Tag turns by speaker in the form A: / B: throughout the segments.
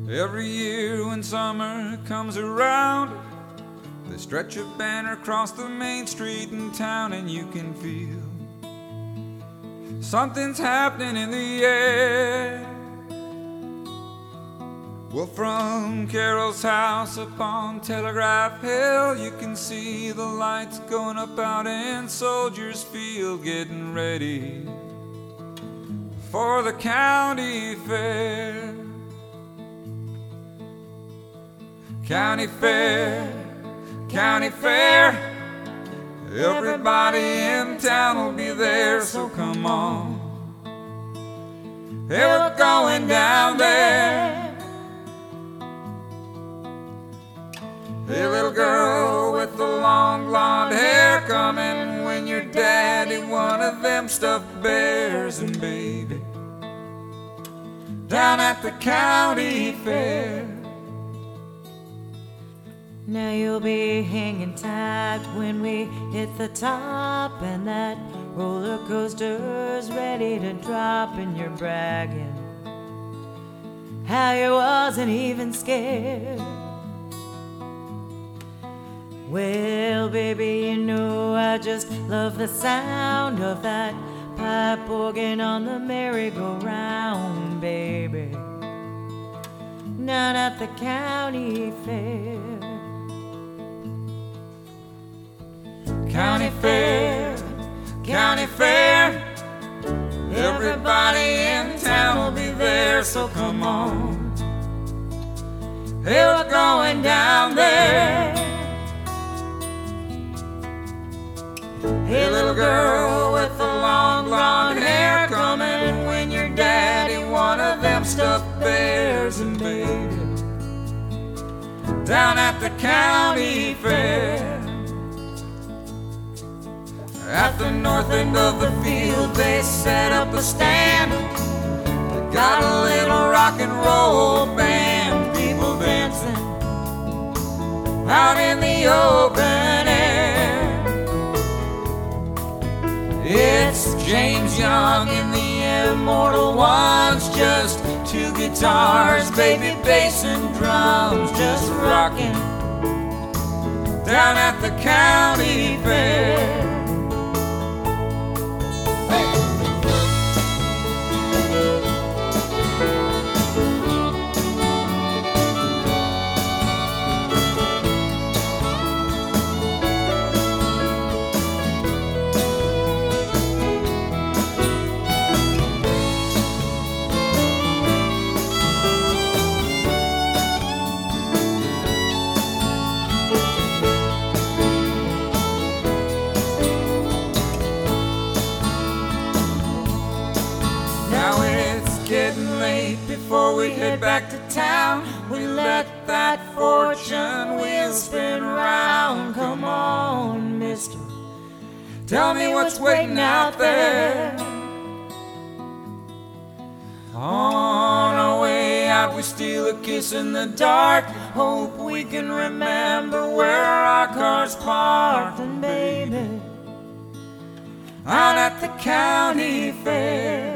A: Every year when summer comes around, they stretch a banner across the main street in town, and you can feel something's happening in the air. Well, from Carol's house up on Telegraph Hill, you can see the lights going up out in Soldiers Field, getting ready for the county fair. County fair, county fair, everybody in town will be there, so come on. Hey, we're going down there. Hey, little girl with the long blonde hair, coming when your daddy one of them stuffed bears. And baby, down at the county fair,
B: now you'll be hanging tight when we hit the top, and that roller coaster's ready to drop, and you're bragging how you wasn't even scared. Well, baby, you know I just love the sound of that pipe organ on the merry-go-round, baby, down at the county fair.
A: County fair, county fair, everybody in town will be there, so come on. Hey, we're going down there. Hey, little girl with the long blonde hair, coming when your daddy one of them stuffed bears. And baby, down at the county fair, at the north end of the field, they set up a stand. They got a little rock and roll band, people dancing out in the open air. It's James Young and the Immortal Ones, just two guitars, baby bass and drums, just rocking down at the county fair. Getting late before we head back to town. We let that fortune wheel spin round. Come on, mister, tell me what's waiting out there. On our way out, we steal a kiss in the dark. Hope we can remember where our car's parked. And baby, out at the county fair,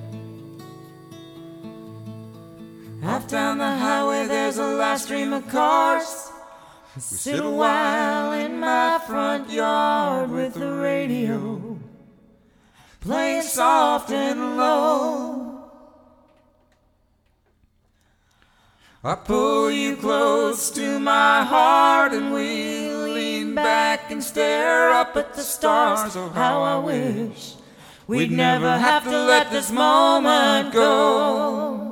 A: off down the highway, there's a last stream of cars. We sit a while in my front yard with the radio playing soft and low. I pull you close to my heart, and we lean back and stare up at the stars. Oh, how I wish we'd never have to let this moment go.